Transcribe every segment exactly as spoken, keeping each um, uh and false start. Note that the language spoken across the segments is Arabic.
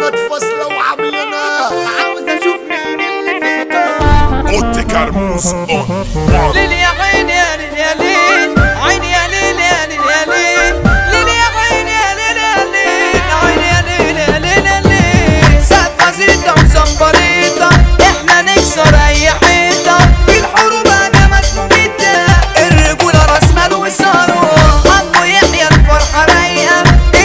بنات فاصلة وعاملينها. عاوز اشوف مين اللي فيكم. اوتي كرموز ليل يا عيني يا ليل يا ليل، عيني يا ليل يا ليل يا ليل، ليل يا عيني يا ليل يا ليل، عيني يا ليل يا ليل يا ليل. سقفة زيتة وزمبريطة احنا نكسر اي حيطة، في الحروب هجمات مميتة، الرجولة راس مال وثروة. عمو يحيى الفرحة رايقة،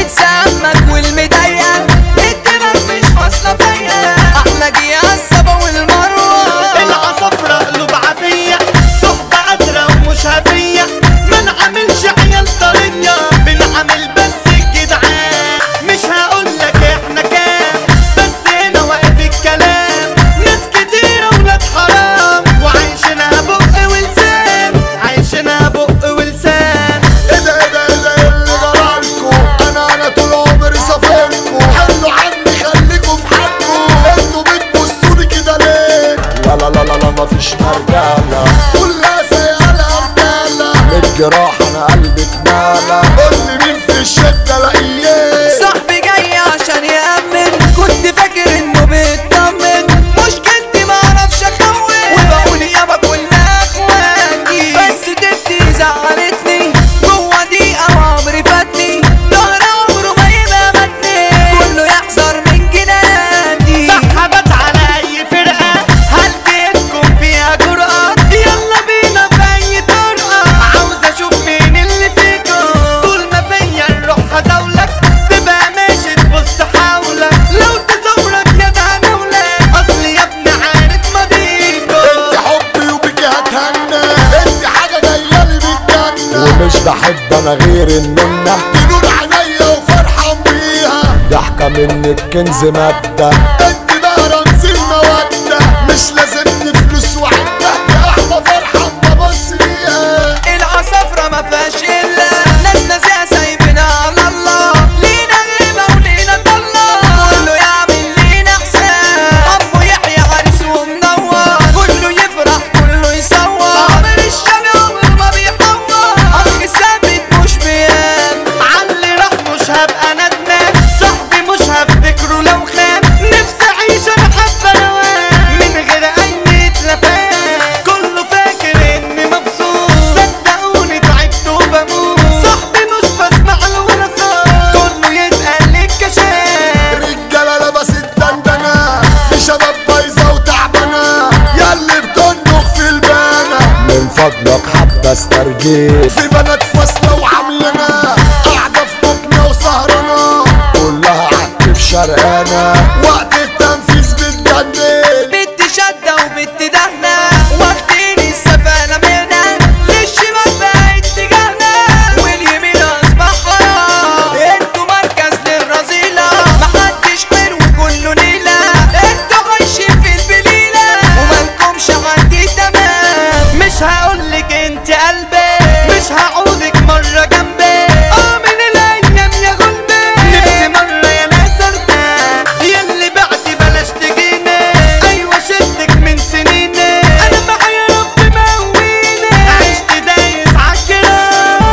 اتسمك والمضايقة، الدماغ مش فاصلة فيا، احلى جيا الصبا والمروة. العصافرة قلوب عافية، صحبة قادرة ومش هفية، ما نعملش عيال طرية، بنعمل بس الجدعان. مش هقولك احنا كام، بس هنا واقف الكلام، ناس كتيرة ولاد حرام، وعايشينها بق ولسان، عايشينها بق ولسان. ايه ده ايه ده ايه ده ايه اللي جرالكوا؟ انا انا طول عمري صافيلكوا، حلوا عني خليكوا في حالكوا، انتوا بتبصولي كده ليه؟ لا لا لا لا لا مفيش مرجالة، كلها سيالة رجالة، من الجراح انا قلبي اتمالى، قولي مين في الشدة لاقيه؟ صاحبي جاي عشان يأمن، كنت فاكر انه بيطمن، مشكلتي معرفش اخون، وبقول يابا كلنا اخواتي، بس تبتي زعلتني، جوا دقيقة وعمري فاتني، ظهر عمره ما يبقى متني، كله يحذر من جناني. سحبت على اي فرقة، هل جيتكم فيها جرأة؟ يلا بينا في اي طرقة، عاوز اشوف مين اللي فيكم، طول ما فيا الروح هزاولك، تبقى ماشي تبص حولك، لو تزورك يا ده هنولك، اصل يا ابني عارف ماضيكم. انت حبي وبيكي هتهنى، انت حاجة جايالي بالجنة، ومش بحب انا غير النونة، دي نور عينيا وفرحان بيها، ضحكة منك كنز مادة، انت بقى رمز المودة، مش لازمني فلوس وعدة، يا احلى فرحة ببص ليها. العصافرة ما فيهاش الا ناس نازية سايبينها على الله، لينا غيبة ولينا طلة، كله يعمل لينا حساب، عمو يحيى عريس ومنور، كله يفرح كله يصور، عمر الشام عمر ما بيحور، اخ ثابت مش بيام، علي راح مش هبقى ندمان، صاحبي مش هفتكره لو خان، نفسي اعيش انا حبة روان، من غير اي اتلفات، كله فاكر اني مبسوط، صدقوني تعبت وبموت، صاحبي مش بسمع له ولا صوت، كله يسأل الكشاف. رجالة لبست دندنة، في شباب بايظة وتعبانة، ياللي بتنضخ في البانة، من فضلك حبة استرجيل، في بنات فاصلة وعاملينها، قاعدة في بطنة وسهرانة، كلها عك في شرقانة، وقت التنفيذ بتجنن، بنت شدة وبنت دهنة، واخدين السفانة منها، للشمال بقى اتجاهنا، واليمين اصبح حرام، انتوا مركز للرذيلة، محدش حلو كله نيلة، انتوا عايشين في البليلة، ومالكمش عندي تمام. مش هقولك انت قلبي، مش هعوزك مرة جنبي، اه من الايام يا غلبي، نفسي مرة يا ناس ارتاح، ياللي بعدي بلاش تجيني، ايوه شدك من سنيني، انا معايا رب مقويني، عشت دايس عالجراح.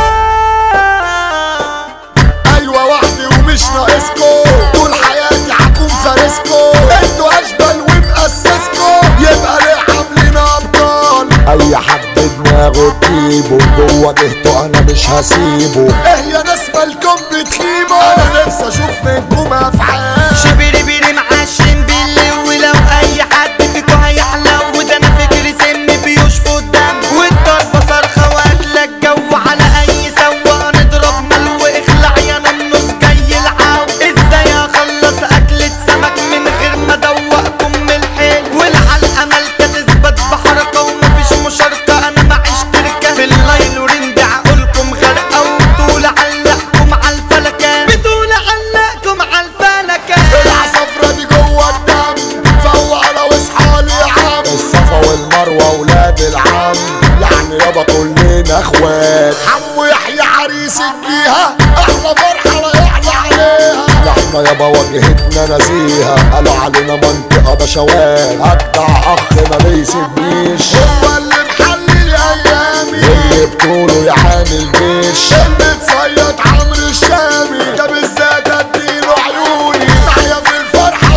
ايوه وحدي ومش ناقصكو، طول حياتي هكون فارسكو، انتوا اشبال ومقسسكو، يبقى ليه عاملين ابطال، اي حد دماغه تجيبه، جوه جهته انا مش هسيبه، ايه يا ناس مالكم بتخيبوا، انا نفسي اشوف منكم افعال، شبيري بيري معشم بالليل، ولو اي حد فيكو هيحلو، وده انا فكري سن بيشفط الدم، والضربة صرخة واكلة الجو، على اي سوا نضرب ملو، اخلع يا ننص جاي العو، ازاي اخلص اكلة سمك من غير ما ادوقكم من الحيل، والعلقة مالكة تثبت بحركة، ومفيش مشاركة انا معيش تركة، في الليل ورند عقولكم غرقة، وبطول علقكم عالفلكة، بطول علقكم عالفلكة. العصافرة دي جوه الدم، فوق على واصحالي يا عم، الصفا والمروة ولاد العم، يعني يابا كلنا اخوات، عمو يحيى عريس الجيهة، احلى فرحة لا يحلى عليها، ده احنا يابا واجهتنا نزيهة، قالوا علينا منطقة بشوات، اجدع اخ ما بيسيبنيش، هو اللي محلل ايامي، اللي بطوله يعاني الجيش، اللي تصيد عمرو الشامي، ده بالذات اديله عيوني، معايا في الفرحة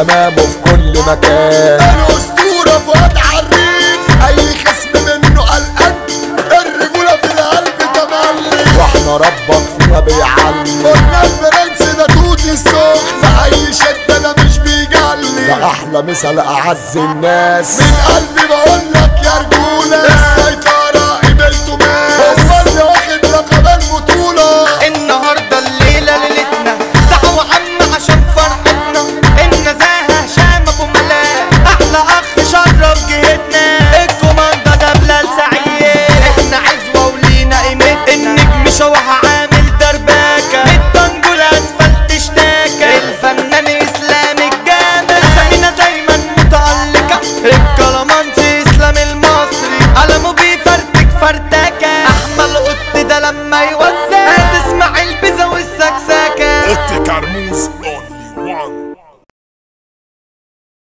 تمامه في كل مكان. الاسطورة فؤاد عريف اي خصم منه قلقان، الرجولة في القلب تملي واحنا ربك فينا بيعلي. قلنا البرنس ده توت السوق في اي شدة ده مش بيجلي، ده احلى مثال اعز الناس من قلبي بقولك يا رجولة.